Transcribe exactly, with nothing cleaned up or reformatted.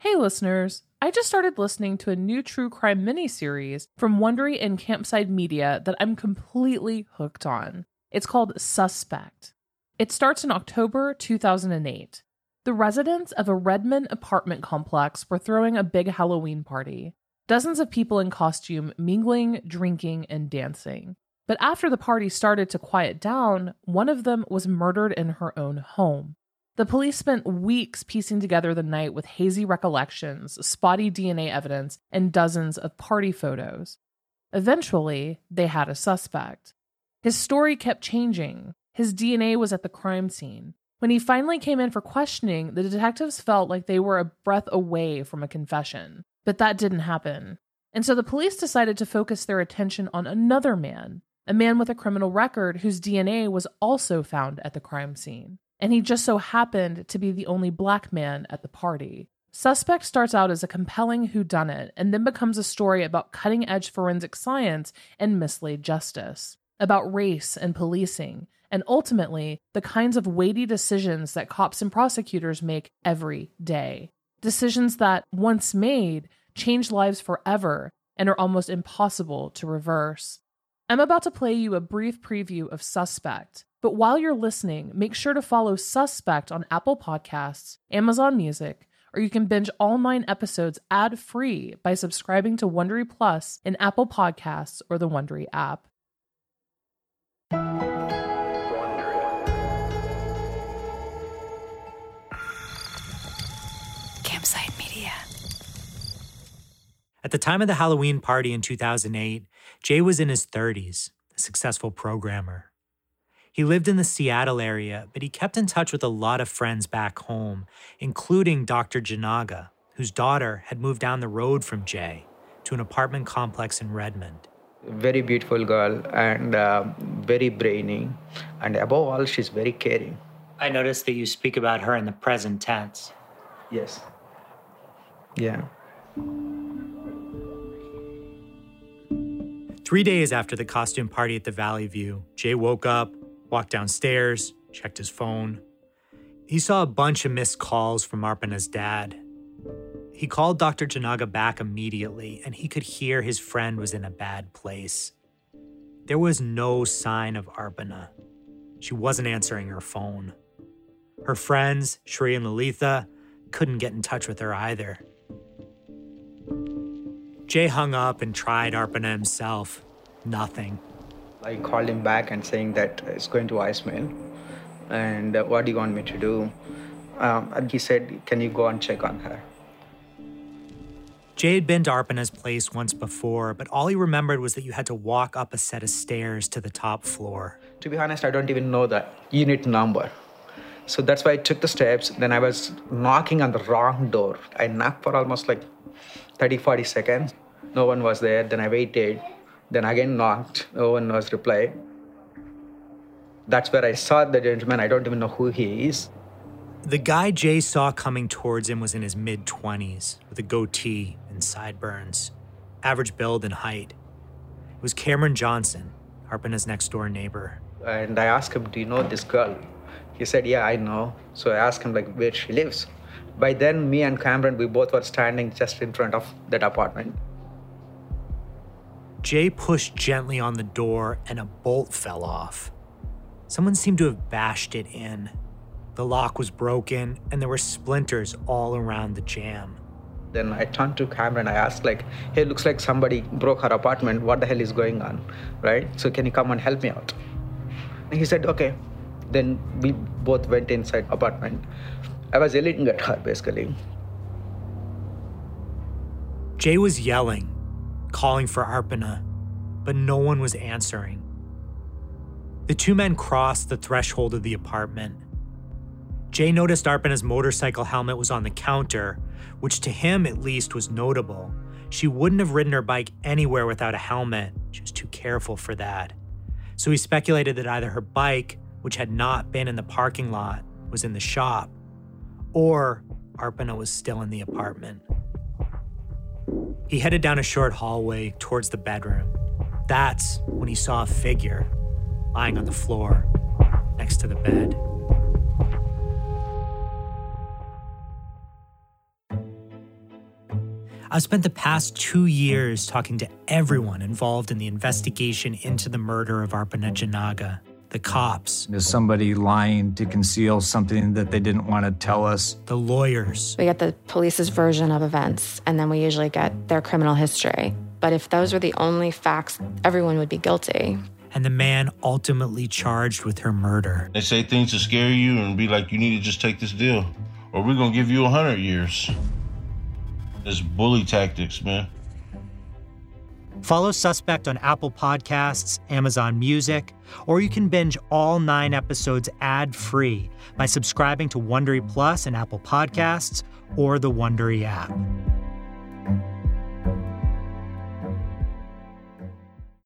Hey listeners, I just started listening to a new true crime miniseries from Wondery and Campside Media that I'm completely hooked on. It's called Suspect. It starts in October two thousand eight. The residents of a Redmond apartment complex were throwing a big Halloween party. Dozens of people in costume mingling, drinking, and dancing. But after the party started to quiet down, one of them was murdered in her own home. The police spent weeks piecing together the night with hazy recollections, spotty D N A evidence, and dozens of party photos. Eventually, they had a suspect. His story kept changing. His D N A was at the crime scene. When he finally came in for questioning, the detectives felt like they were a breath away from a confession. But that didn't happen. And so the police decided to focus their attention on another man, a man with a criminal record whose D N A was also found at the crime scene. And he just so happened to be the only black man at the party. Suspect starts out as a compelling whodunit and then becomes a story about cutting-edge forensic science and mislaid justice, about race and policing, and ultimately, the kinds of weighty decisions that cops and prosecutors make every day. Decisions that, once made, change lives forever and are almost impossible to reverse. I'm about to play you a brief preview of Suspect, but while you're listening, make sure to follow Suspect on Apple Podcasts, Amazon Music, or you can binge all nine episodes ad-free by subscribing to Wondery Plus in Apple Podcasts or the Wondery app. Campside Media. At the time of the Halloween party in two thousand eight, Jay was in his thirties, a successful programmer. He lived in the Seattle area, but he kept in touch with a lot of friends back home, including Doctor Janaga, whose daughter had moved down the road from Jay to an apartment complex in Redmond. Very beautiful girl and uh, very brainy, and above all, she's very caring. I noticed that you speak about her in the present tense. Yes. Yeah. Three days after the costume party at the Valley View, Jay woke up, walked downstairs, checked his phone. He saw a bunch of missed calls from Arpana's dad. He called Doctor Janaga back immediately, and he could hear his friend was in a bad place. There was no sign of Arpana. She wasn't answering her phone. Her friends, Shri and Lalitha, couldn't get in touch with her either. Jay hung up and tried Arpana himself. Nothing. I called him back and saying that it's going to voicemail, and uh, what do you want me to do? Um, and he said, can you go and check on her? Jay had been to Arpana's place once before, but all he remembered was that you had to walk up a set of stairs to the top floor. To be honest, I don't even know the unit number. So that's why I took the steps. Then I was knocking on the wrong door. I knocked for almost like thirty, forty seconds. No one was there. Then I waited. Then again knocked. No one was replied. That's where I saw the gentleman. I don't even know who he is. The guy Jay saw coming towards him was in his mid-twenties, with a goatee and sideburns, average build and height. It was Cameron Johnson, Arpana's next-door neighbor. And I asked him, do you know this girl? He said, yeah, I know. So I asked him, like, where she lives. By then, me and Cameron, we both were standing just in front of that apartment. Jay pushed gently on the door, and a bolt fell off. Someone seemed to have bashed it in. The lock was broken, and there were splinters all around the jamb. Then I turned to Cameron. I asked, like, hey, looks like somebody broke her apartment. What the hell is going on, right? So can you come and help me out? And he said, okay. Then we both went inside apartment. I was yelling at her, basically. Jay was yelling, calling for Arpana, but no one was answering. The two men crossed the threshold of the apartment. Jay noticed Arpana's motorcycle helmet was on the counter, which to him at least was notable. She wouldn't have ridden her bike anywhere without a helmet. She was too careful for that. So he speculated that either her bike, which had not been in the parking lot, was in the shop, or Arpana was still in the apartment. He headed down a short hallway towards the bedroom. That's when he saw a figure lying on the floor next to the bed. I've spent the past two years talking to everyone involved in the investigation into the murder of Arpana Janaga. The cops. Is somebody lying to conceal something that they didn't want to tell us? The lawyers. We get the police's version of events, and then we usually get their criminal history. But if those were the only facts, everyone would be guilty. And the man ultimately charged with her murder. They say things to scare you and be like, you need to just take this deal, or we're going to give you a hundred years. It's bully tactics, man. Follow Suspect on Apple Podcasts, Amazon Music, or you can binge all nine episodes ad-free by subscribing to Wondery Plus in Apple Podcasts or the Wondery app.